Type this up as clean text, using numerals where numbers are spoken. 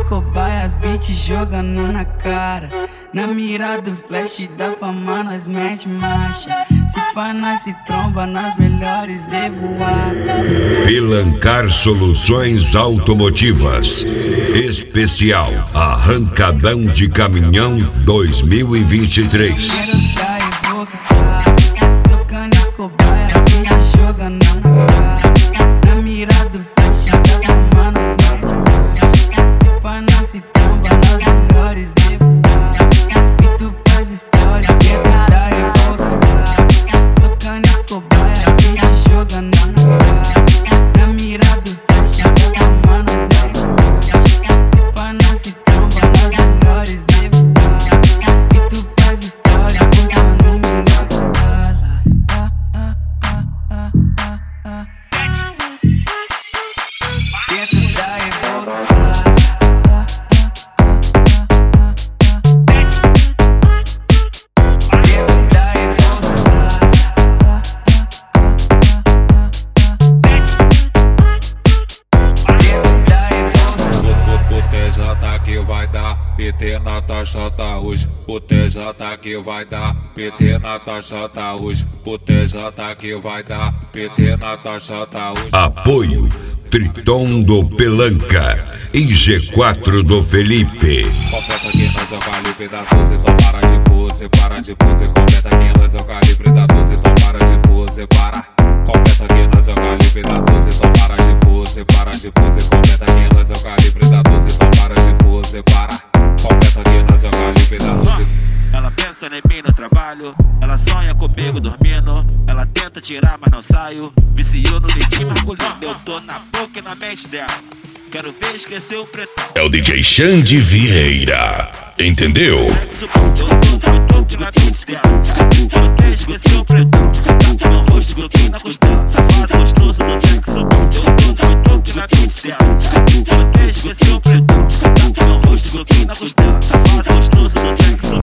cobaias, beat jogando na cara. Na mira do flash da fama nós mete marcha. Se pá nós se tromba nas melhores evoadas. Pelancar Soluções Automotivas. Especial Arrancadão de Caminhão 2023. Quero sair voltar, tocando as cobaias, beat jogando na cara. Na mira do flash da fama nós mete marcha. Se pá nós se tromba nas melhores evoadas. E tu faz história, quero dar e voltar, tocando as cobaias, beat jogando na cara. Na mira do flash da fama nós mete marcha. Se pá nós se tromba nas melhores evoadas. E tu faz história, contando o melhor dela. Tento dar e voltar. O TJ que vai dar PT na taxota hoje. O TJ que vai dar PT na taxota hoje. O TJ que vai dar PT na taxota hoje. Apoio Triton do Pelanca e G4 do Felipe. Completa aqui nós é o calibre da 12, então para de pose, para de pose. Completa aqui nós é o calibre da 12, então para de pose, para. Completa aqui nós é o calibre da 12, então para de pose, para de pose. Completa aqui nós é o calibre da 12, então para de pose, para. Completa aqui nós é o calibre da 12. Ela pensa em mim no trabalho, ela sonha comigo dormindo. Ela tenta tirar, mas não saio. Viciou no leitinho masculino, eu tô na boca e na mente dela. Quero ver esquecer o pretão. É o DJ Xande Vieira, entendeu? Eu tô na mente dela. Quero ver esquecer o pretão. Meu rosto grudinho na costela. Safado gostoso do sexo. Eu tô na mente dela. Quero ver esquecer o pretão. Meu rosto grudinho na costela. Safado gostoso do sexo.